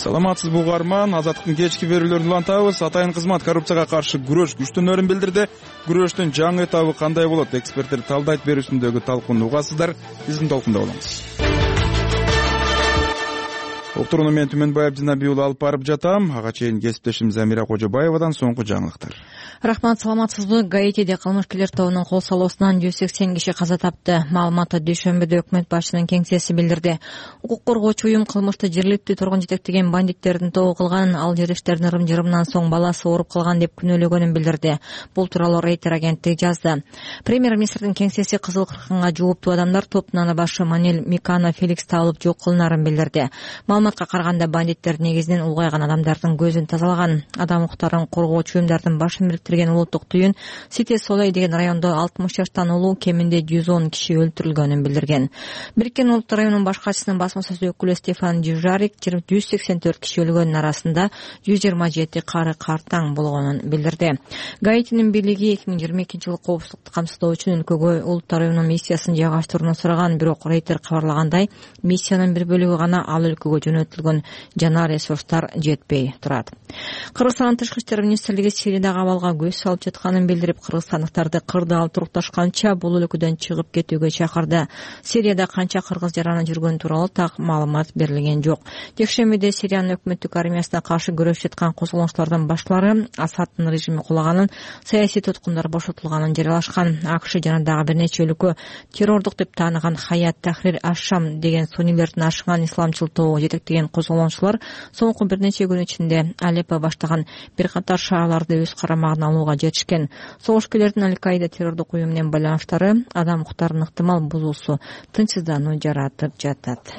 Саламатсызбы угарман, Азаттыктын кечки берүүлөрүн улантабыз. Атайын кызмат коррупцияга каршы күрөш күчтөнөрүн билдирди. Күрөштүн жаңы этабы кандай болот? Эксперттер талдайт берүүсүндөгү талкууну угасыздар. Биздин толкунда болуңуз. Уктурууну мен Түмөнбаев Динабий уулу алып барып жатам. Ага чейин кесиптешим Замира Кожобаевадан соңку жаңылыктар. Рахмат, саламатсызбы? Гаитиде кылмышкерлер тобунун кол салуусунан 180 киши каза тапты. Маалыматты дүйшөмбүдө өкмөт башчынын кеңсеси билдирди. Укук коргоочу уюм кылмышты жергиликтүү тургун жетектеген бандиттердин тобу кылган, ал жериштердин ырым-жырымынан соң баласы ооруп калган деп күнөөлөгөнүн билдирди. Бул тууралуу Рейтер агенттиги жазды. Премьер-министрдин кеңсеси Кызыл кыркынга жууптуу адамдар топтун башы Манель Микана Феликс табылып жок кылынарын билдирди. Маалыматка караганда бандиттер негизинен улгайган адамдардын көзүн тазалаган. Адам укуктарын коргоочу уюмдардын башын бириктирген улуттук түйүн Сите Солей деген райондо 60 жаштан улуу кеминде 110 киши өлтүрүлгөнүн билдирген. Бириккен Улуттар районунун баш катчысынын басма сөз өкүлү Стефан Дюжарик 184 киши өлгөндүн арасында 127 кары картаң болгонун билдирди. Гаитинин бийлиги 2022-жылы коопсуздукту камсыздоо үчүн өлкөгө Улуттар районунун миссиясын жайгаштырууну сураган, бирок Рейтер кабарлагандай, миссиянын бир бөлүгү гана ал өлкөгө жөнөтүлгөн, жана ресурстар жетпей турат. Кыргызстандын тышкы иштер министрлиги Сириядагы абалга көз салып жатканын билдирип, кыргызстандыктарды кырдаал турукташканча бул өлкөдөн чыгып кетүүгө чакырды. Сирияда канча кыргыз жараны жүргөн тууралуу так маалымат берилген жок. Жекшембиде Сириянын өкмөттүк армиясына каршы күрөшүп жаткан козголоңчулардын башлары Асадтын режими кулаганын, саясий туткундар бошотулганын жарыялашкан. АКШ жана дагы бир нече өлкө террордук деп тааныган Хаят Тахрир Аш-Шам деген суннилердин ашыган исламчыл тобу жетектеген козголоңчулар соңку бир нече күн ичинде Алеппо баштаган бир катар шаарларды өз карамагына алууга жетишкен. Согушкерлердин Аль-Каида террордук уюму менен байланыштары адам укуктарынын ыктымал бузуусу, тынчсыздануу жаратып жатат.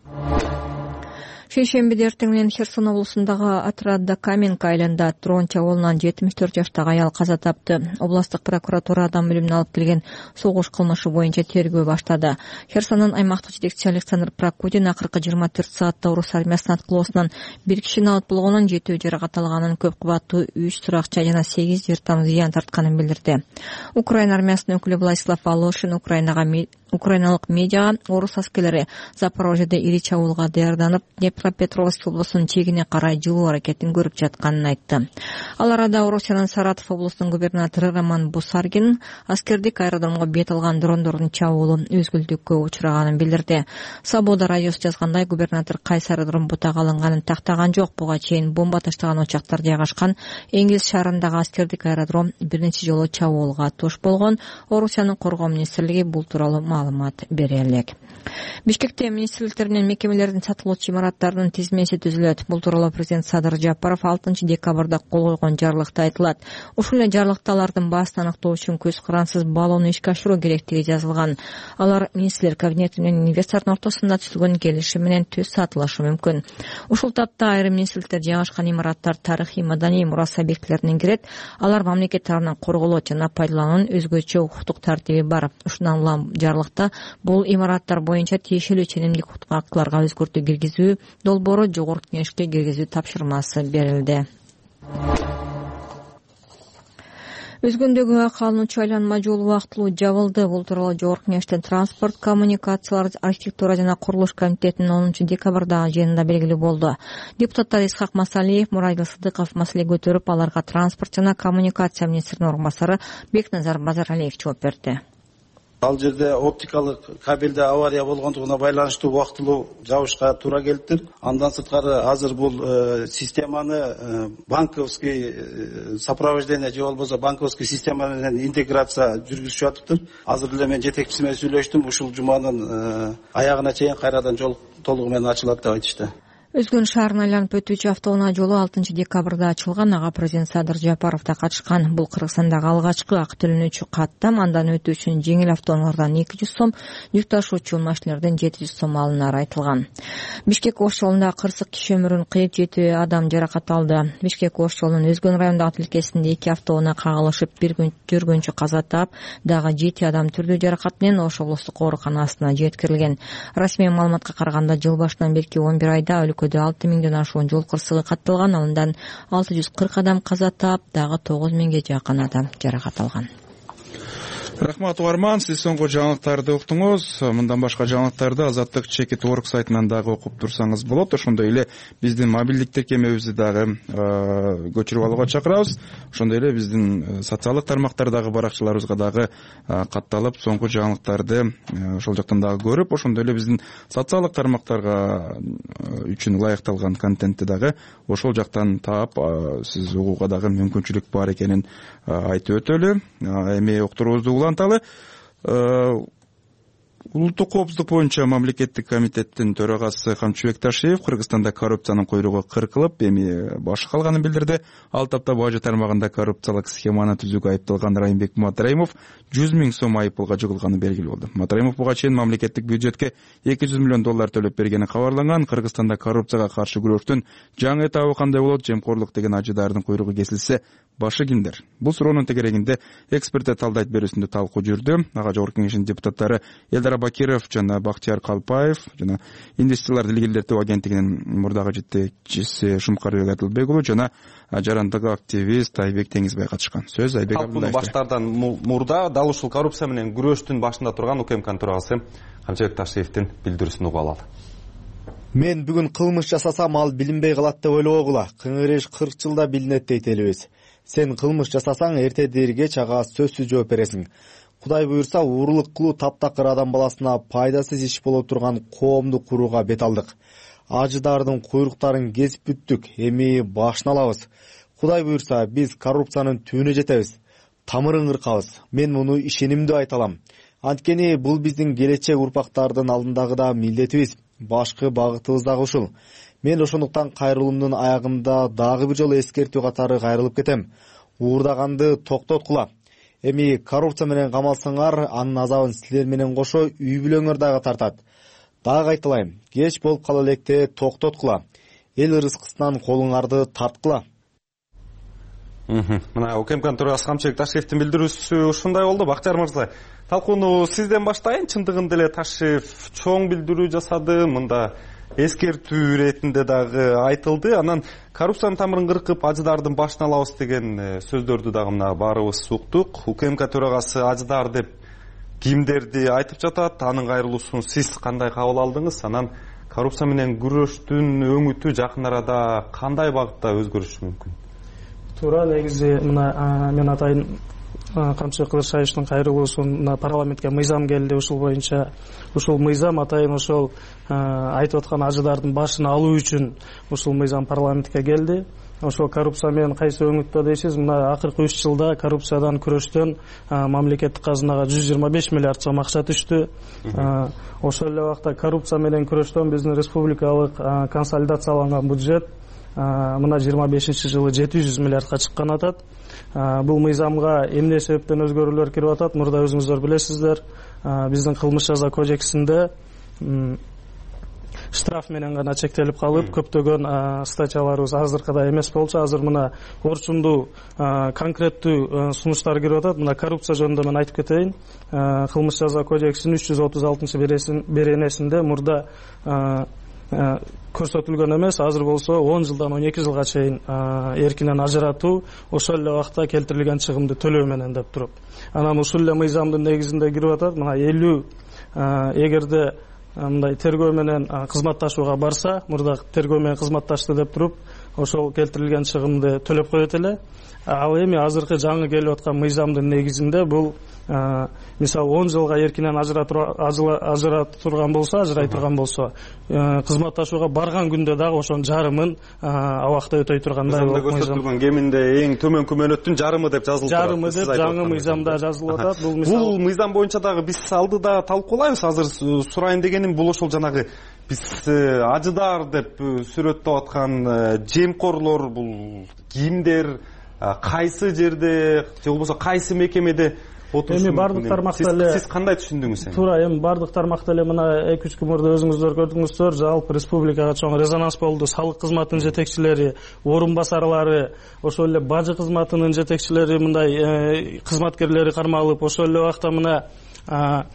Шейшембиде эртең менен Херсон облусундагы Атрадда Каменка айылында дрон чабуулунан 74 жаштагы аял каза тапты. Областык прокуратура адам өлүмүнө алып келген согуш кылмышы боюнча тергөө баштады. Херсондун аймактык жетекчиси Александр Прокудин акыркы 24 саатта орус армиясынын аткылоосунан 1 кишини алып болгонун, 7 жаракат алганын, көп кабаттуу 3 суракча жана 8 жер там зыян тартканын билдирди. Украина армиясынын өкүлү Владислав Волошин украиналык медиага орус аскерлери Запорожьеде ири чабуулга даярданып, Днепропетровск облусунун чегине карай жылуу аракетин көрүп жатканын айтты. Ал арада Орусиянын Саратов облусунун губернатору Роман Бусаргин аскердик аэродромго бет алган дрондордун чабуулу өзгүлтүккө учураганын билдирди. Свобода радиосу жазгандай, губернатор кайсы аэродром бутага алынганын тактаган жок. Буга чейин бомба таштаган очактар жайгашкан Энгиз шаарындагы аскердик аэродром бир нече жолу чабуулга туш болгон. Орусиянын коргоо министрлиги бул тууралуу маалымат бере элек. Бишкекте министрликтер менен мекемелердин сатылуучу имараттарынын тизмеси түзүлөт. Бул тууралуу президент Садыр Жапаров 6 декабрда кол койгон жарлыкта айтылат. Ушул эле жарлыкта алардын баасын аныктоо үчүн көз карансыз баалоону ишке ашыруу керектиги жазылган. Алар министрлер кабинети менен инвестордун ортосунда түзүлгөн келишим менен түз сатылышы мүмкүн. Ушул тапта айрым министрликтер жайгашкан имараттар тарыхый маданий мурас объектилерине кирет. Алар мамлекет тарабынан корголот жана пайдалануунун өзгөчө укуктук тартиби бар. Ушундан улам жарлыкта бул имараттар боюнча тиешелүү ченемдик актыларга өзгөртүү киргизүү долбоору жогорку кеңешке киргизүү тапшырмасы берилди. Өзгөндөгү ак алынуучу айланма жол убактылуу жабылды. Бул тууралуу жогорку кеңештин транспорт, коммуникациялар, архитектура жана курулуш комитетинин 10 декабрдагы жыйынында белгилүү болду. Депутаттар Исхак Масалиев, Мурайгыл Сыдыков маселе көтөрүп, аларга транспорт жана коммуникация министринин орун басары Бекназар Базаралиев жооп берди. Ал жерде оптикалык кабелде авария болгондугуна байланыштуу убактылуу жабышка туура келиптир. Андан сырткары азыр бул системаны банковский сопровождение же болбосо банковский система менен интеграция жүргүзүшүп атыптыр. Азыр эле мен жетекчиси менен сүйлөштүм. Ушул жуманын аягына чейин кайрадан жол толугу менен ачылат деп айтышты. Өзгөн шаарын айланып өтүүчү автоунаа жолу 6 декабрда ачылган. Ага президент Садыр Жапаров да катышкан. Бул Кыргызстандагы алгачкы ак төлөнүүчү каттам. Андан өтүү үчүн жеңил автоунаалардан 200 сом, жүк ташуучу машиналерден 700 сом алынары айтылган. Бишкек-Ош жолунда кырсык киши өмүрүн кыйып 7 адам жаракат алды. Бишкек-Ош жолунун Өзгөн райондагы тилкесинде 2 автоунаа кагылышып, бир жүргүнчү каза таап, дагы 7 адам түрдүү жаракат менен Ош облустук ооруканасына жеткирилген. Расмий маалыматка караганда жыл башынан берки 11 айда 6 миңден ашуун жол кырсыгы катталган. Андан 640 адам каза таап, дагы 9 миңге жакын адам жаракат алган. Рахмат угарман, сиз соңку жаңылыктарды уктуңуз. Мындан башка жаңылыктарды Азаттык Чекит Орг сайтынан дагы окуп турсаңыз болот. Ошондой эле биздин мобилдик тиркемебизди дагы көчүрүп алууга чакырабыз. Ошондой эле биздин социалдык тармактардагы баракчаларыбызга дагы катталып, соңку жаңылыктарды ошол жактан дагы көрүп, ошондой эле биздин социалдык тармактарга үчүн ылайыкталган контентти дагы ошол жактан таап, сиз угууга дагы мүмкүнчүлүк бар экенин айтып өтөлү. Эми уктуруубузду уланталы. Улуттук коопсуздук боюнча мамлекеттик комитеттин төрагасы Камчыбек Ташиев Кыргызстанда коррупциянын куйругу кыркылып, эми башы калганын билдирди. Ал тапта бажы тармагында коррупциялык схеманы түзүүгө айыпталган Райымбек Матраимов 100 000 сом айыппулга жыгылганы белгилүү болду. Матраимов буга чейин мамлекеттик бюджетке $200 миллион төлөп бергени кабарланган. Кыргызстанда коррупцияга каршы күрөштүн жаңы этабы кандай болот? Жемкорлук деген ажыдардын куйругу кесилсе, башы кимдер? Бул суроонун тегерегинде эксперттер талдайт берүүсүндө талкуу жүрдү. Ага жогорку кеңештин депутаттары Элдар Бакиров жана Бактияр Калпаев жана инвестицияларды илгерилетүү агенттигинин мурдагы жетекчиси Шумкарбек Атылбек уулу жана жарандык активист Айбек Теңизбай катышкан. Сөз Айбек Абдуллаевде. Баштардан мурда дал ушул коррупция менен күрөштүн башында турган УКМКнын төрагасы Камчыбек Ташиевдин билдирүүсүн угуп алалы. Мен бүгүн кылмыш жасасам ал билинбей калат деп ойлогула. Кыңыреш 40 жылда билинет дейт элибиз. Сен кылмыш жасасаң эртедир кеч ага сөзсүз жооп бересиң. Кудай буйрса уурулук кылуу таптакыр адам баласына пайдасыз иш боло турган коомду курууга бет алдык. Ажыдардын куйруктарын кесип бүттүк, эми башын алабыз. Кудай буйрса биз коррупциянын түбүнө жетебиз, тамырын кыркабыз. Мен муну ишенимдүү айта алам. Анткени бул биздин келечек урпактардын алдындагы да милдетибиз, башкы багытыбыз дагы ушул. Мен ошондуктан кайрылуумдун аягында дагы бир жолу эскертүү катары кайрылып кетем. Уурдаганды токтоткула. Эми коррупция менен камалсаңар, анын азабын силер менен кошо үй бүлөңөр дагы тартат. Дагы айтылайм, кеч болуп кала электе токтоткула. Эл ырыскысынан колуңарды тарткыла. Мына УКМКнын төрагасы Камчыбек Ташиевдин билдирүүсү ушундай болду. Бактияр мырза, талкууну сизден баштайын. Чындыгында эле Ташиев чоң билдирүү жасады. Мында эскертүү иретинде дагы айтылды. Анан коррупциянын тамырын кыркып, ажыдардын башын алабыз деген сөздөрдү дагы мына баарыбыз уктук. УКМК төрагасы ажыдар деп кимдерди айтып жатат? Анын кайрылуусун сиз кандай кабыл алдыңыз? Анан коррупция менен күрөштүн өңүтү жакын арада кандай багытта өзгөрүшү мүмкүн? Туура, негизи мына мен атайын Камчыбек Кылычбаевдин кайрылуусун парламентке мыйзам келди. Ушул боюнча ушул мыйзам атайын ошол айтып аткан ажыдардын башын алуу үчүн ушул мыйзам парламентке келди. Ошол коррупция менен кайсы өңүттө дейсиз, мына акыркы 3 жылда коррупциядан күрөштөн мамлекеттик казынага 125 миллиард сом акча түштү. Ошол эле убакта коррупция менен күрөштөн биздин республикалык консолидацияланган бюджет мына 25-жылы 700 миллиардка чыккан атат. Бул мыйзамга эмне себептен өзгөрүүлөр кирип атат? Мурда өзүңүздөр билесиздер, биздин кылмыш жаза кодексинде штраф менен гана чектелип калып, көптөгөн статьяларыбыз азыркыдай эмес болчу. Азыр мына орчундуу конкреттүү сунуштар кирип атат. Мына коррупция жөнүндө мен айтып кетейин. Кылмыш жаза кодексинин 336-беренесинде мурда көрсөтүлгөн эмес, азыр болсо 10 жылдан 12 жылга чейин эркинен ажыратуу, ошол эле убакта келтирилген чыгымды төлөө менен деп туруп. Анан ушул эле мыйзамдын негизинде кирип атат. Мына 50 эгерде мындай тергөө менен кызматташууга барса, мурда тергөө менен кызматташты деп туруп, ошол келтирилген чыгымды төлөп коет эле. Ал эми азыркы жаңы келип аткан мыйзамдын негизинде бул мисалы 10 жылга эркинен ажырай турган болсо, кызматташууга барган күндө дагы ошонун жарымын абакта өтөй тургандай болуп көрсөтүлгөн. Кеминде эң төмөнкү мөөнөттүн жарымы деп жазылып турат. Жарымы деп жаңы мыйзамда жазылып атат. Бул мыйзам боюнча дагы биз алдыда талкуулайбыз. Азыр сурайын дегеним бул ошол жанагы биз ажыдар деп сүрөттөп аткан жемкорлор бул кимдер, кайсы жерде же болбосо кайсы мекемеде отурушу мүмкүн? Бардык тармакта эле сиз кандай түшүндүңүз? Туура, эми бардык тармакта эле мына 2-3 күн мурда өзүңүздөр көрдүңүздөр, жалпы республикага чоң резонанс болду. Салык кызматынын жетекчилери, орун басарлары, ошол эле бажы кызматынын жетекчилери, мындай кызматкерлери кармалып, ошол эле убакта мына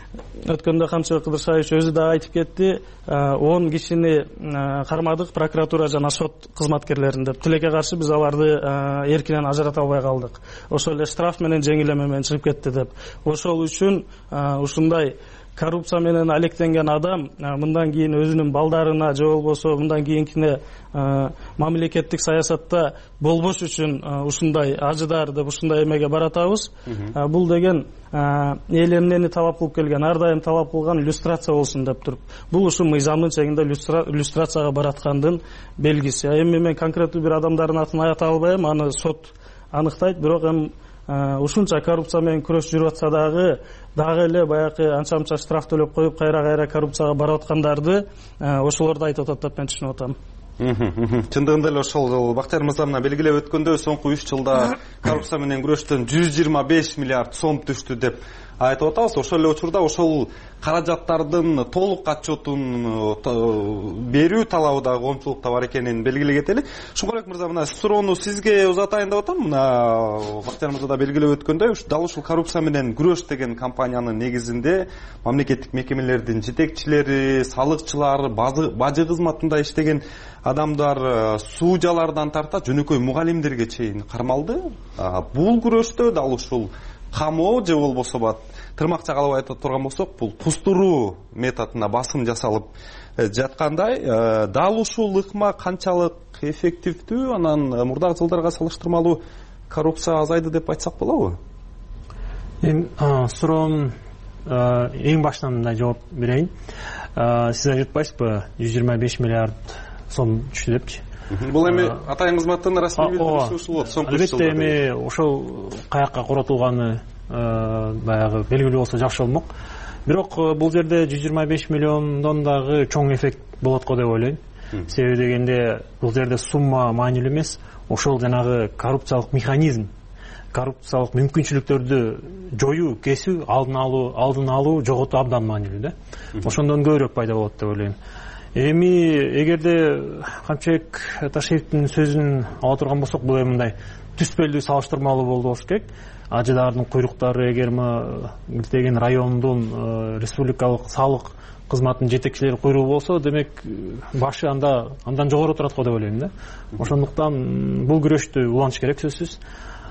өткөндө Камчыбек Кыдыршаевич өзү да айтып кетти, 10 кишини кармадык, прокуратура жана сот кызматкерлерин деп. Тилекке каршы биз аларды эркинен ажырата албай калдык. Ошол эле штраф менен жеңилдеме менен чыгып кетти деп. Ошол үчүн ушундай коррупция менен алектенген адам мындан кийин өзүнүн балдарына же болбосо мындан кийинкине мамлекеттик саясатта болбош үчүн ушундай ажыдар деп ушундай эмеге баратабыз. Бул деген эл эмнени талап кылып келген, ар дайым талап кылган иллюстрация болсун деп туруп. Бул ушу мыйзамдын чегинде иллюстрацияга бараткандын белгиси. Эми мен конкреттүү бир адамдардын атын айта албайм, аны сот аныктайт, бирок эми ушунча коррупция менен күрөш жүрүп атса дагы эле баягы анча штраф төлөп коюп кайра коррупцияга барып аткандарды ошолорду айтып атат деп мен түшүнүп атам. Чындыгында эле ошол Бактияр мырза мына белгилеп өткөндөй соңку 3 жылда коррупция менен күрөштөн 125 миллиард сом түштү деп айтып атабыз. Ошол эле учурда ошол каражаттардын толук отчетун берүү талабы да коомчулукта бар экенин белгилей кетели. Шукурбек мырза, мына суроону сизге узатайын деп атам. Мына Бактияр мырза да белгилеп өткөндөй, дал ушул коррупция менен күрөш деген компаниянын негизинде мамлекеттик мекемелердин жетекчилери, салыкчылар, бажы кызматында иштеген адамдар, суужалардан тарта жөнөкөй мугалимдерге чейин кармалды. Бул күрөштө дал ушул камоо же болбосо тырмакча калып айтып турган болсок, бул кустуруу методуна басым жасалып жаткандай, дал ушул ыкма канчалык эффективдүү, анан мурдагы жылдарга салыштырмалуу коррупция азайды деп айтсак болобу? Мен суроонун эң башынан мындай жооп берейин. Сиз айтып атпайсызбы, 125 миллиард сом түштү депчи? Бул эми атайын кызматтын расмий билдирүүсү ушул болот. Албетте эми ошол каякка коротулганы баягы белгилүү болсо жакшы болмок. Бирок бул жерде 125 миллиондон дагы чоң эффект болот го деп ойлойм. Себеби дегенде бул жерде сумма маанилүү эмес, ошол жанагы коррупциялык механизм, коррупциялык мүмкүнчүлүктөрдү жоюу, кесүү, алдын алуу, жоготуу абдан маанилүү да. Ошондон көбүрөөк пайда болот деп ойлойм. Эми эгерде Камчыбек Ташиевдин сөзүн ала турган болсок, бул эми мындай түспөлдүү салыштырмалуу болуш керек. Ажыдардын куйруктары эгер деген райондун республикалык салык кызматынын жетекчилери куйругу болсо, демек башы андан жогору турат го деп ойлойм да. Ошондуктан бул күрөштү улантыш керек сөзсүз.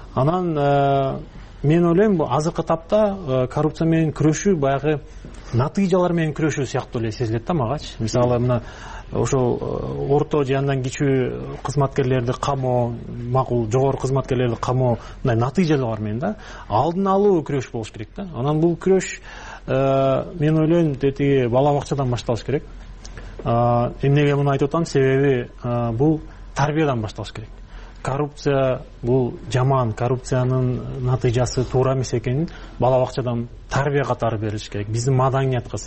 Анан мен ойлойм, азыркы тапта коррупция менен күрөшүү баягы натыйжалар менен күрөшүү сыяктуу эле сезилет да магачы. Мисалы мына ошол орто же андан кичүү кызматкерлерди камоо, макул жогору кызматкерлерди камоо, мындай натыйжалар менен да алдын алуу күрөш болуш керек да. Анан бул күрөш мен ойлойм тетиги бала бакчадан башталыш керек. Эмнеге муну айтып атам? Себеби бул тарбиядан башталыш керек. Коррупция бул жаман, коррупциянын натыйжасы туура эмес экенин бала бакчадан тарбия катары берилиш керек. Биздин маданиятка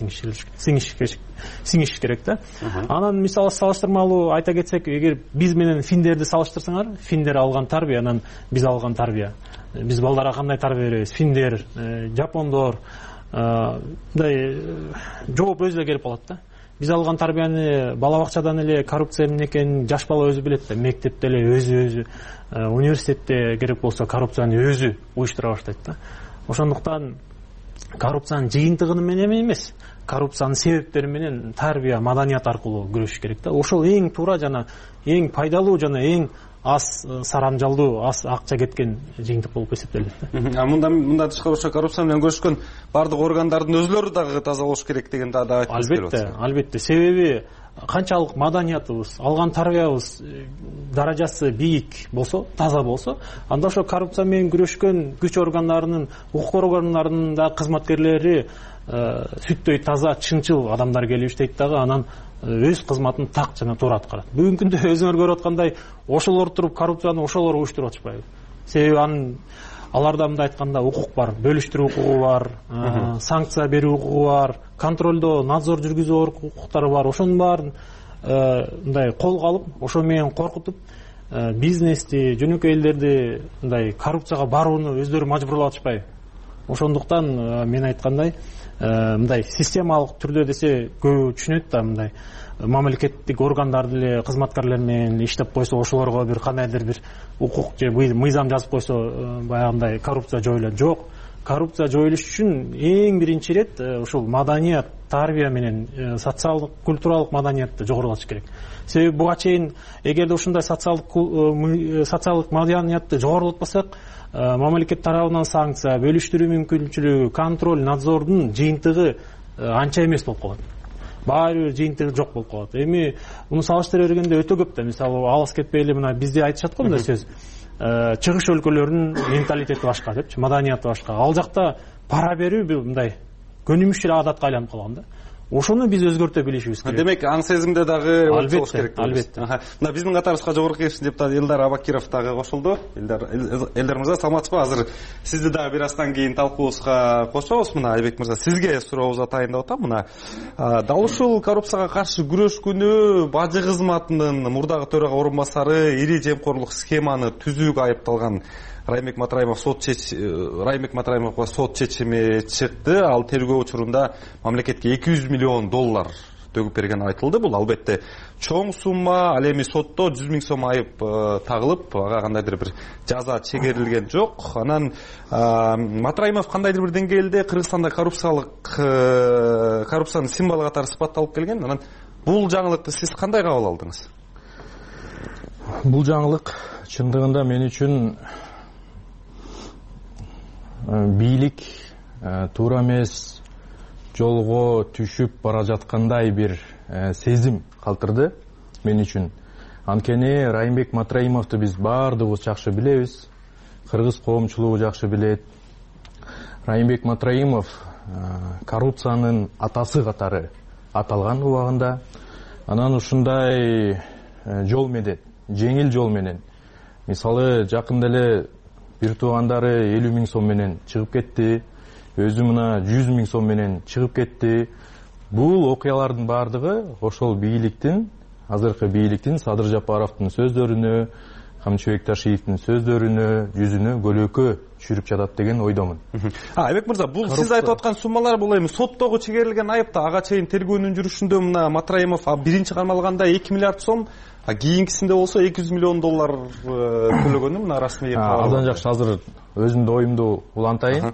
сиңиш керек да. Анан мисалы салыштырмалуу айта кетсек, эгер биз менен финдерди салыштырсаңар, финдер алган тарбия, анан биз алган тарбия. Биз балдарга кандай тарбия беребиз? Финдер, жапондор, мындай жооп өзү келип калат да. Биз алган тарбияны бала бакчадан эле коррупция эмне экенин жаш бала өзү билет да. Мектепте эле өзү, университетте керек болсо коррупцияны өзү уюштура баштайт да. Ошондуктан коррупциянын жыйынтыгы менен эмес, коррупциянын себептери менен тарбия, маданият аркылуу күрөшүш керек да. Ошол эң туура жана эң пайдалуу жана эң аз сарамжалдуу, аз акча кеткен жыйынтык болуп эсептелет да. Мында тышкары ошо коррупция менен күрөшкөн бардык органдардын өзүлөрү дагы таза болуш керек деген да айтып келип. Албетте. Себеби канчалык маданиятыбыз, алган тарбиябыз даражасы бийик болсо, таза болсо, анда ошо коррупция менен күрөшкөн күч органдарынын, укук органдарынын да кызматкерлери сүттөй таза, чынчыл адамдар келип иштейт дагы, анан өз кызматын так жана туура аткарат. Бүгүнкү күндө өзүңөр көрүп аткандай, ошолор туруп коррупцияны ошолор уюштуруп атышпайбы? Себеби аларда мындай айтканда укук бар, бөлүштүрүү укугу бар, санкция берүү укугу бар, контролдоо, надзор жүргүзүү укуктары бар. Ошонун баарын мындай колго алып, ошо менен коркутуп, бизнести, жөнөкөй элдерди мындай коррупцияга барууну өздөрү мажбурлап атышпайбы? Ошондуктан мен айткандай, мындай системалык түрдө десе көбү түшүнөт да, мындай мамлекеттик органдарды эле кызматкерлер менен иштеп койсо, ошолорго бир кандайдыр бир укук же мыйзам жазып койсо, баягындай коррупция жоюлат. Жок, коррупция жоюлуш үчүн эң биринчи ирет ушул маданият, тарбия менен социалдык, культуралык маданиятты жогорулатыш керек. Себеби буга чейин эгерде ушундай социалдык маданиятты жогорулатпасак, мамлекет тарабынан санкция, бөлүштүрүү мүмкүнчүлүгү, контроль, надзордун жыйынтыгы анча эмес болуп калат. Баары бир жыйынтыгы жок болуп калат. Эми муну салыштыра бергенде өтө көп да. Мисалы алыс кетпей эле мына бизде айтышат го мындай сөз. Чыгыш өлкөлөрүнүн менталитети башка депчи, маданияты башка. Ал жакта пара берүү мындай көнүмүш эле адатка айланып калган да. Ошону биз өзгөртө билишибиз керек. Демек, аң сезимде дагы болуш керек. Албетте. Мына биздин катарыбызга жогорку кеңештин депутаты Элдар Абакиров дагы кошулду. Элдар мырза, саламатсызбы? Азыр сизди дагы бир аздан кийин талкуубузга кошобуз. Мына Айбек мырза, сизге сурообуз атайын деп атам. Мына дал ушул коррупцияга каршы күрөш күнү бажы кызматынын мурдагы төрага орун басары ири жемкорлук схеманы түзүүгө айыпталган Раймбек Матраимовго сот чечими чыкты. Ал тергөө учурунда мамлекетке $200 миллион төгүп бергени айтылды. Бул албетте чоң сумма. Ал эми сотто 100 000 сом айып тагылып, ага кандайдыр бир жаза чегерилген жок. Анан Матраимов кандайдыр бир деңгээлде Кыргызстанда коррупциянын символу катары сыпатталып келген. Анан бул жаңылыкты сиз кандай кабыл алдыңыз? Бул жаңылык чындыгында мен үчүн бийлик туура эмес жолго түшүп бара жаткандай бир сезим калтырды мен үчүн. Анткени Раймбек Матраимовду биз баардыгыбыз жакшы билебиз. Кыргыз коомчулугу жакшы билет. Раймбек Матраимов коррупциянын атасы катары аталган убагында. Анан ушундай жол менен, жеңил жол менен, мисалы жакында эле бир туугандары 50 000 сом менен чыгып кетти, өзү мына 100 000 сом менен чыгып кетти. Бул окуялардын баардыгы ошол бийликтин, азыркы бийликтин Садыр Жапаровдун сөздөрүнө, Камчыбек Ташиевдин сөздөрүнө, жүзүнө көлөкө түшүрүп жатат деген ойдомун. Айбек мырза, бул сиз айтып аткан суммалар бул эми соттогу чегерилген айыпта ага чейин тергөөнүн жүрүшүндө мына Матраимов биринчи кармалганда 2 миллиард сом, кийинкисинде болсо $200 миллион төлөгөнү мына расмий. Абдан жакшы, азыр өзүмдүн оюмду улантайын.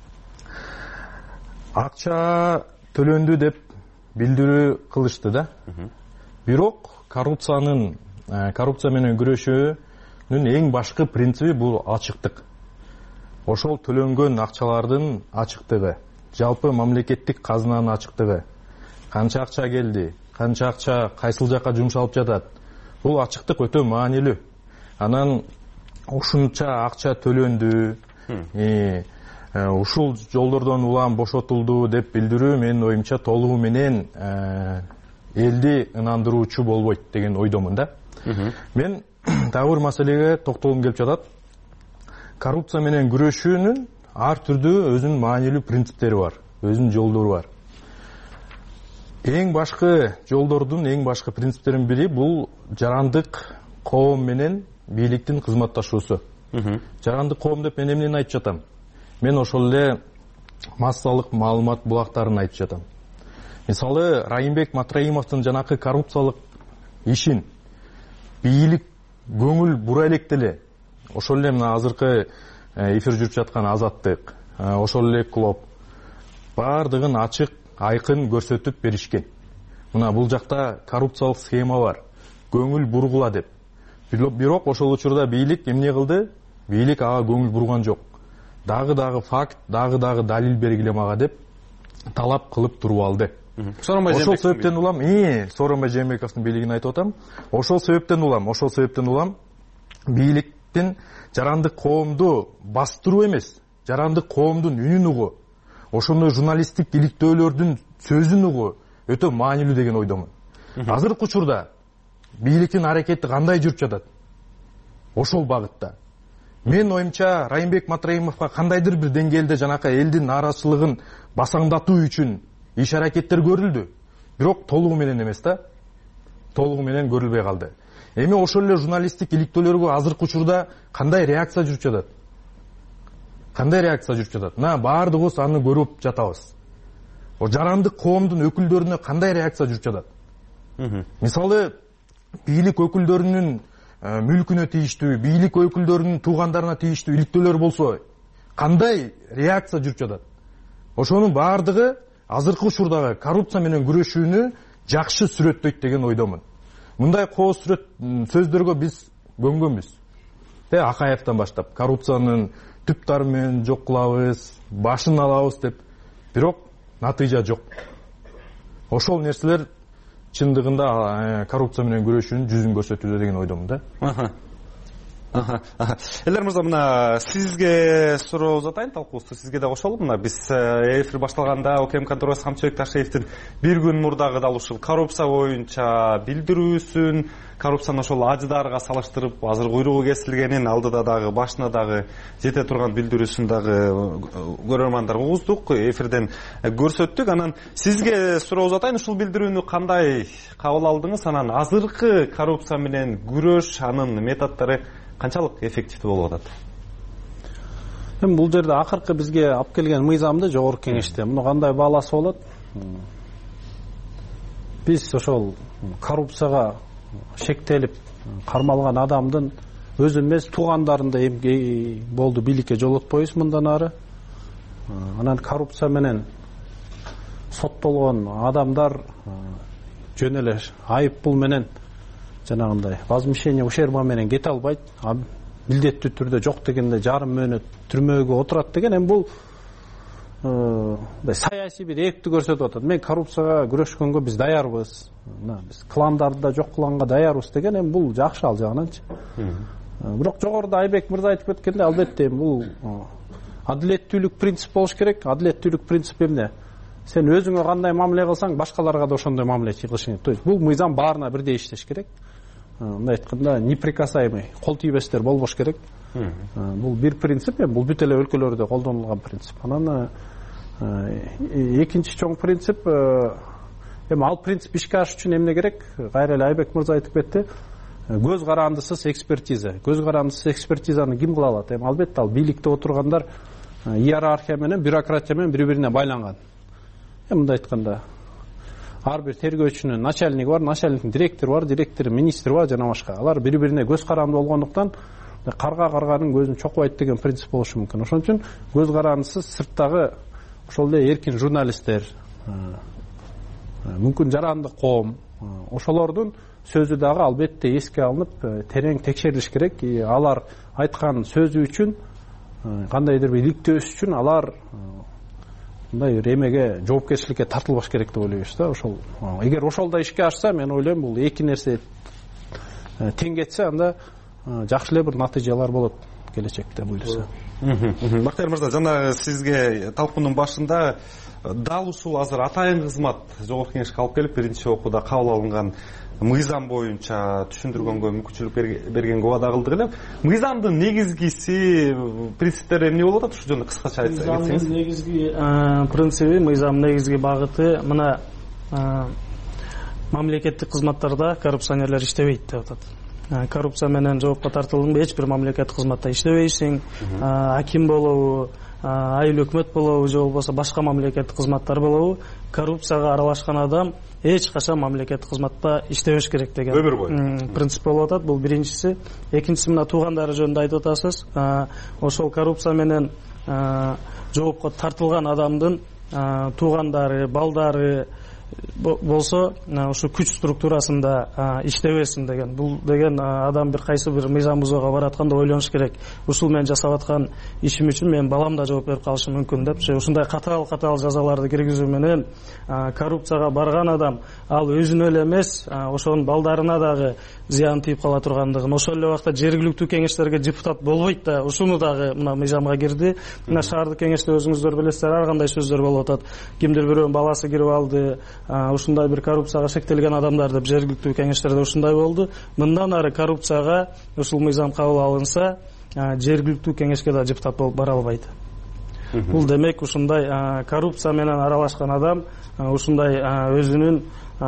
Акча төлөндү деп билдирүү кылышты да. Бирок коррупция менен күрөшүүнүн эң башкы принциби бул ачыктык. Ошол төлөнгөн акчалардын ачыктыгы, жалпы мамлекеттик казынанын ачыктыгы, канча акча келди, канча акча кайсыл жакка жумшалып жатат, бул ачыктык өтө маанилүү. Анан ушунча акча төлөндү, ушул жолдордон улам бошотулду деп билдирүү менин оюмча толугу менен элди ынандыруучу болбойт деген ойдомун да. Мен дагы бир маселеге токтолгум келип жатат. Коррупция менен күрөшүүнүн ар түрдүү өзүнүн маанилүү принциптери бар, өзүнүн жолдору бар. Эң башкы жолдордун, эң башкы принциптеринин бири бул жарандык коом менен бийликтин кызматташуусу. Жарандык коом деп мен эмнени айтып жатам? Мен ошол эле массалык маалымат булактарын айтып жатам. Мисалы, Раймбек Матраимовдун жанакы коррупциялык ишин бийлик көңүл бура электе эле, ошол эле мына азыркы эфир жүрүп жаткан Азаттык, ошол эле Клоп баардыгын ачык, айкын көрсөтүп беришкен. Мына бул жакта коррупциялык схема бар, көңүл бургула деп. Бирок ошол учурда бийлик эмне кылды? Бийлик ага көңүл бурган жок. Дагы факт, дагы далил бергиле мага деп талап кылып туруп алды. Ошол себептен улам, Сооронбай Жээнбековдун бийлигин айтып атам. Ошол себептен улам бийликтин жарандык коомду бастыруу эмес, жарандык коомдун үнүн угуу, ошондой журналисттик иликтөөлөрдүн сөзүн угуу өтө маанилүү деген ойдомун. Азыркы учурда бийликтин аракети кандай жүрүп жатат? Ошол багытта. Мен оюмча Раймбек Матраимовго кандайдыр бир деңгээлде жанакы элдин нааразычылыгын басаңдатуу үчүн иш аракеттер көрүлдү. Бирок толугу менен эмес да. Толугу менен көрүлбөй калды. Эми ошол эле журналисттик иликтөөлөргө азыркы учурда кандай реакция жүрүп жатат? Мына баардыгыбыз аны көрүп жатабыз. Жарандык коомдун өкүлдөрүнө кандай реакция жүрүп жатат? Мисалы, бийлик өкүлдөрүнүн мүлкүнө тийиштүү, бийлик өкүлдөрүнүн туугандарына тийиштүү иликтөөлөр болсо, кандай реакция жүрүп жатат. Ошонун баардыгы азыркы учурдагы коррупция менен күрөшүүнү жакшы сүрөттөйт деген ойдомун. Мындай кооз сөздөргө биз көнгөнбүз. Акаевден баштап коррупциянын түп тармын жок кылабыз, башын алабыз деп, бирок натыйжа жок. Ошол нерселер чындыгында коррупция менен күрөшүүнүн жүзүн көрсөтүүдө деген ойдомун да. Элер мырза, мына сизге суроо узатайын, талкуубузду сизге да кошолуп. Мына биз эфир башталганда ОКМ конторасы Камчыбек Ташиевдин бир күн мурдагы дал ушул коррупция боюнча билдирүүсүн, коррупцияны ошол ажыдарга салыштырып, азыр куйругу кесилгенин алдыда дагы, башына дагы жете турган билдирүүсүн дагы көрөрмандарга угуздук, эфирден көрсөттүк. Анан сизге суроо узатайын, ушул билдирүүнү кандай кабыл алдыңыз? Анан азыркы коррупция менен күрөш, анын методдору канчалык эффективдүү болуп атат? Эми бул жерде акыркы бизге алып келген мыйзамды жогорку кеңеште муну кандай бааласа болот? Биз ошол коррупцияга шектелип кармалган адамдын өзү эмес, туугандарында болду бийликке жолотпойбуз мындан ары. Анан коррупция менен соттолгон адамдар жөн эле айып пул менен жанагындай возмещение ущерба менен кете албайт, милдеттүү түрдө жок дегенде жарым мөөнөт түрмөгө отурат деген. Эми бул саясий бир эптү көрсөтүп атат. Мен коррупцияга күрөшкөнгө биз даярбыз, биз кландарды да жок кылганга даярбыз деген. Эми бул жакшы ал жагынанчы. Бирок жогоруда Айбек мырза айтып кеткендей, албетте бул адилеттүүлүк принцип болуш керек. Адилеттүүлүк принцип эмне? Сен өзүңө кандай мамиле кылсаң, башкаларга да ошондой мамиле кылышың керек. То есть бул мыйзам баарына бирдей иштеш керек. Мындай айтканда, неприкасаемый, кол тийбестер болбош керек. Бул бир принцип, бул бүт эле өлкөлөрдө колдонулган принцип. Анан экинчи чоң принцип, эми ал принцип ишке ашыш үчүн эмне керек? Кайра эле Айбек мырза айтып кетти. Көз карандысыз экспертиза. Көз карандысыз экспертизаны ким кыла алат? Эми албетте ал бийликте отургандар иерархия менен, бюрократия менен бири-бирине байланган. Мындай айтканда, ар бир тергөөчүнүн начальниги бар, начальниктин директору бар, директору министри бар жана башка. Алар бири-бирине көз каранды болгондуктан карганын көзүн чокпойт деген принцип болушу мүмкүн. Ошон үчүн көз карандысыз сырттагы ошол эле эркин журналисттер, мүмкүн жарандык коом, ошолордун сөзү дагы албетте эске алынып, терең текшерилиш керек. Алар айткан сөзү үчүн, кандайдыр бир иликтөөсү үчүн алар мындай эмеге, жоопкерчиликке тартылбаш керек деп ойлойбуз да. Ошол эгер ошолдо ишке ашса, мен ойлойм бул эки нерсе тең кетсе, анда жакшы эле бир натыйжалар болот келечекте буюрса. Бактияр мырза, жана сизге талкуунун башында дал ушул азыр атайын кызмат жогорку кеңешке алып келип биринчи окууда кабыл алынган мыйзам боюнча түшүндүргөнгө мүмкүнчүлүк бергенге убада кылдык эле. Мыйзамдын негизгиси, принциптери эмне болуп атат? Ушу жөнүндө кыскача айтсаңыз. Мыйзамдын негизги принциби, мыйзамдын негизги багыты мына мамлекеттик кызматтарда коррупционерлер иштебейт деп атат. Коррупция менен жоопко тартылган эч бир мамлекеттик кызматта иштебейсиң, аким болобу, айыл өкмөт болобу, же болбосо башка мамлекеттик кызматтар болобу, коррупцияга аралашкан адам эч качан мамлекеттик кызматта иштебеш керек деген өмүр бою принцип болуп атат. Бул биринчиси. Экинчиси, мына туугандары жөнүндө айтып атасыз. Ошол коррупция менен жоопко тартылган адамдын туугандары, балдары болсо ушу күч структурасында иштебесин деген. Бул деген адам бир кайсы бир мыйзам бузууга баратканда ойлонуш керек. Ушул мен жасап аткан ишим үчүн мен балам да жооп берип калышы мүмкүн деп. Ушундай катаал жазаларды киргизүү менен коррупцияга барган адам ал өзүнө эле эмес, ошонун балдарына дагы зыян тийип кала тургандыгын, ошол эле убакта жергиликтүү кеңештерге депутат болбойт да, ушуну дагы мына мыйзамга кирди. Мына шаардык кеңеште өзүңүздөр билесиздер, ар кандай сөздөр болуп атат. Кимдир бирөөнүн баласы кирип алды, ушундай бир коррупцияга шектелген адамдар деп жергиликтүү кеңештерде ушундай болду. Мындан ары коррупцияга ушул мыйзам кабыл алынса, жергиликтүү кеңешке да депутат болуп бара албайт. Бул демек ушундай коррупция менен аралашкан адам ушундай өзүнүн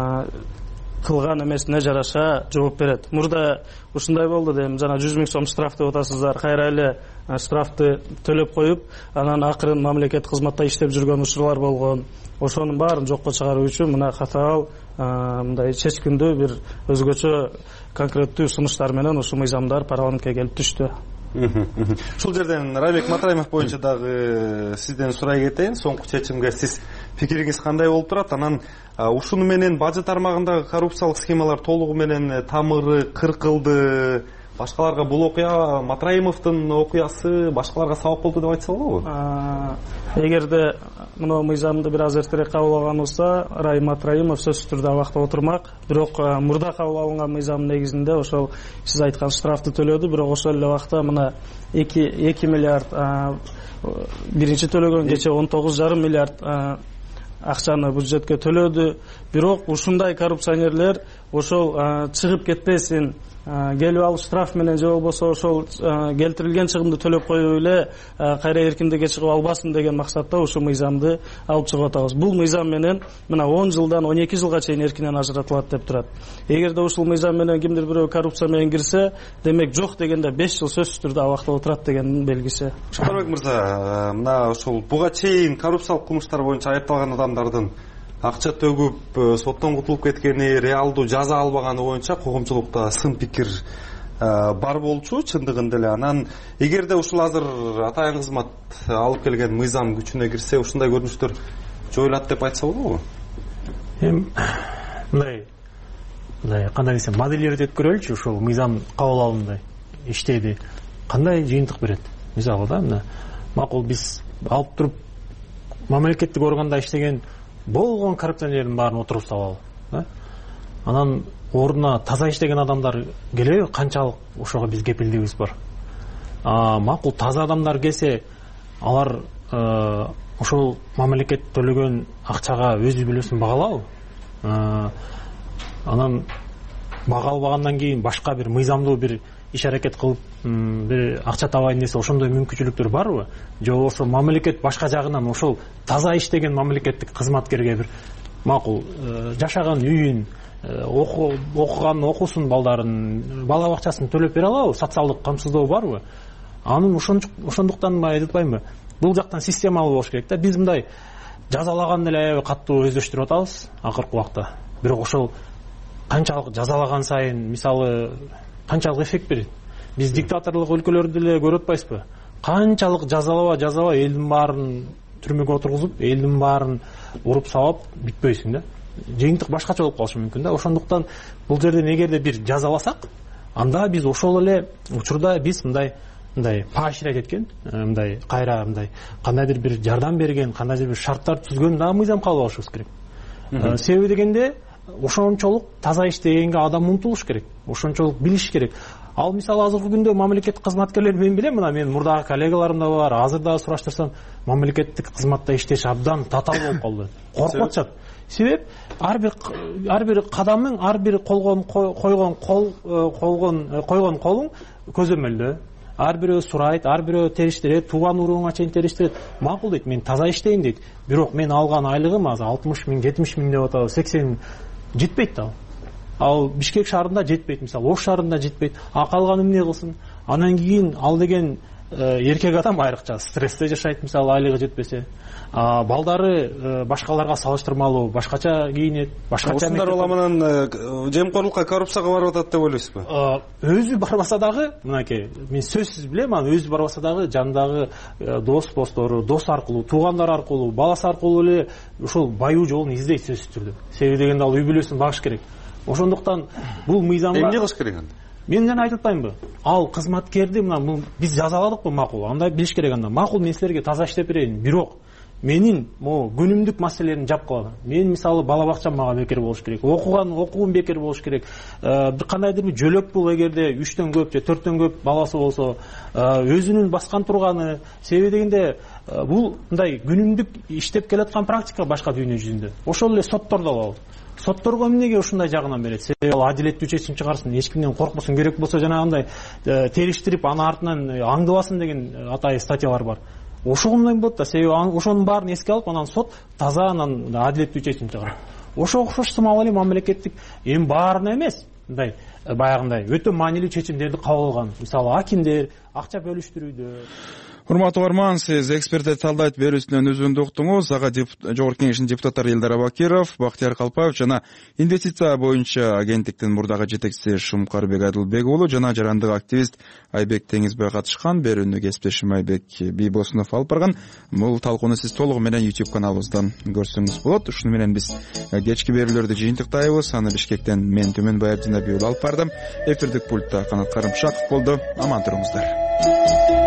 кылган эмесине жараша жооп берет. Мурда ушундай болду дейм, жана 100 000 сом штраф деп атасыздар. Кайра эле штрафты төлөп коюп, анан акырын мамлекеттик кызматта иштеп жүргөн учурлар болгон. Ошонун баарын жокко чыгаруу үчүн мына катаал мындай чечкиндүү бир өзгөчө конкреттүү сунуштар менен ушу мыйзамдар парламентке келип түштү. Ушул жерден Райбек Матраимов боюнча дагы сизден сурай кетейин. Соңку чечимге сиз пикириңиз кандай болуп турат? Анан ушуну менен бажы тармагындагы коррупциялык схемалар толугу менен тамыры кыркылды. Башкаларга бул окуя Матраимовдун окуясы башкаларга сабак болду деп айтса болобу? Эгерде мына мыйзамды бир аз эртерээк кабыл алган болсо, Райым Матраимов сөзсүз түрдө абакта отурмак. Бирок мурда кабыл алынган мыйзам негизинде ошол сиз айткан штрафты төлөдү. Бирок ошол эле убакта мына 2 миллиард биринчи төлөгөн кече 19,5 миллиард акчаны бюджетке төлөдү. Бирок ушундай коррупционерлер ошол чыгып кетпесин, келип алып штраф менен же болбосо ошол келтирилген чыгымды төлөп коюп эле кайра эркиндикке чыгып албасын деген максатта ушул мыйзамды алып чыгып атабыз. Бул мыйзам менен мына 10 жылдан 12 жылга чейин эркинен ажыратылат деп турат. Эгерде ушул мыйзам менен кимдир бирөө коррупция менен кирсе, демек жок дегенде 5 жыл сөзсүз түрдө абакта отурат дегендин белгиси. Шапарбек мырза, мына ушул буга чейин коррупциялык кылмыштар боюнча айыпталган адамдардын акча төгүп соттон кутулуп кеткени, реалдуу жаза албаганы боюнча коомчулукта сын пикир бар болчу чындыгында эле. Анан эгерде ушул азыр атайын кызмат алып келген мыйзам күчүнө кирсе, ушундай көрүнүштөр жоюлат деп айтса болобу? Мындай кандай десем, моделировать этип көрөлүчү, ушул мыйзам кабыл алынды, иштеди, кандай жыйынтык берет? Мисалы да, мына макул биз алып туруп мамлекеттик органда иштеген болгон коррупционерлердин баарын отургузуп алалы. Анан ордуна таза иштеген адамдар келеби? Канчалык ошого биз кепилдигибиз бар? Макул таза адамдар келсе, алар ошол мамлекет төлөгөн акчага өз үлөсүн багалабы? Анан бага албагандан кийин башка бир мыйзамдуу бир иш аракет кылып бир акча табайын десе, ошондой мүмкүнчүлүктөр барбы? Же болбосо мамлекет башка жагынан ошол таза иштеген мамлекеттик кызматкерге бир макул жашаган үйүн, окуган окуусун, балдарын бала бакчасын төлөп бере алабы? Социалдык камсыздоо барбы? Анын ошондуктан айтпаймынбы? Бул жактан системалуу болуш керек да. Биз мындай жазалаган эле каттуу өздөштүрүп атабыз акыркы убакта. Бирок ошол канчалык жазалаган сайын, мисалы, канчалык эффект берет? Биз диктаторлук өлкөлөрдү деле көрүп атпайбызбы? Канчалык жазалaba элдин баарын түрмөгө отургузуп, элдин баарын уруп сабап бүтпөйсүң да. Жыйынтык башкача болуп калышы мүмкүн да. Ошондуктан бул жерден эгерде бир жазаласак, анда биз ошол эле учурда биз мындай поощрять эткен, мындай кайра мындай кандайдыр бир жардам берген, кандайдыр бир шарттар түзгөн да мыйзам кабыл алышыбыз керек. Себеби дегенде ошончолук таза иштегенге адам умтулуш керек, ошончолук билиш керек. Ал мисалы азыркы күндө мамлекеттик кызматкерлер мен билем, мына мен мурдагы коллегаларым да бар, азыр да сураштырсам, мамлекеттик кызматта иштеш абдан татаал болуп калды. Коркуп атышат. Себеп ар бир кадамың, ар бир койгон колуң көзөмөлдө. Ар бирөө сурайт, ар бирөө териштирет, тууган урууңа чейин териштирет. Макул дейт, мен таза иштейин дейт. Бирок мен алган айлыгым азыр 60 миң, 70 миң деп атабыз, 80 жетпейт да. Ал Бишкек шаарында жетпейт, мисалы, Ош шаарында жетпейт. Калган эмне кылсын? Анан кийин ал деген эркек адам айрыкча стрессте жашайт, мисалы, айлыгы жетпесе. Балдары башкаларга салыштырмалуу, башкача кийинет, башкача. Ушундар уламынан жемкорлукка, коррупцияга барып атат деп ойлойсузбу? Өзү барбаса дагы, мынакей, мен сөзсүз билем, анан өзү барбаса дагы жандагы достору, дос аркылуу, туугандар аркылуу, баласы аркылуу эле ушул баюу жолун издейт сөзсүз түрдө. Себеби дегенде ал үй бүлөсүн багыш керек. Ошондуктан бул мыйзамга эмне кылыш керек анда? Мен жана айтып атпаймынбы? Ал кызматкерди мына биз жазаладыкпы, макул, андай билиш керек анда. Макул, мен силерге таза иштеп берейин, бирок менин күнүмдүк маселелерин жап калган. Мен мисалы бала бакчам мага бекер болуш керек, окугум бекер болуш керек. Бир кандайдыр бир жөлөк бул эгерде 3төн көп же 4төн көп баласы болсо, өзүнүн баскан турганы, себеби дегенде бул мындай күнүмдүк иштеп келаткан практика башка дүйнө жүзүндө. Ошол эле соттордо алабыз. Сотторго эмнеге ушундай жагынан берет? Себеби ал адилеттүү чечим чыгарсын, эч кимден коркпосун, керек болсо жанагындай териштирип аны артынан аңдыбасын деген атайы статьялар бар. Ошондой болот да, себеби ошонун баарын эске алып, анан сот таза, анан адилеттүү чечим чыгарат. Ошого окшош сымал эле мамлекеттик эми баарына эмес, мындай баягындай өтө маанилүү чечимдерди кабыл алган. Мисалы, акимдер акча бөлүштүрүүдө. Урматтуу угарман, сиз эксперттер талдайт берүүсүнөн үзүндү уктуңуз. Ага Жогорку Кеңештин депутаттары Элдар Абакиров, Бактияр Калпаев жана инвестиция боюнча агенттиктин мурдагы жетекчиси Шумкарбек Айдылбек уулу жана жарандык активист Айбек Теңизбай катышкан. Берүүнү кесиптешим Айбек Бийбосунов алып барган. Бул талкууну сиз толугу менен YouTube каналыбыздан көрсөңүз болот. Ушуну менен биз кечки берүүлөрдү жыйынтыктайбыз. Аны Бишкектен мен Төмөнбай Абдинабиев алып бардым. Эфирдик пультта Канат Карымшаков болду. Аман туруңуздар.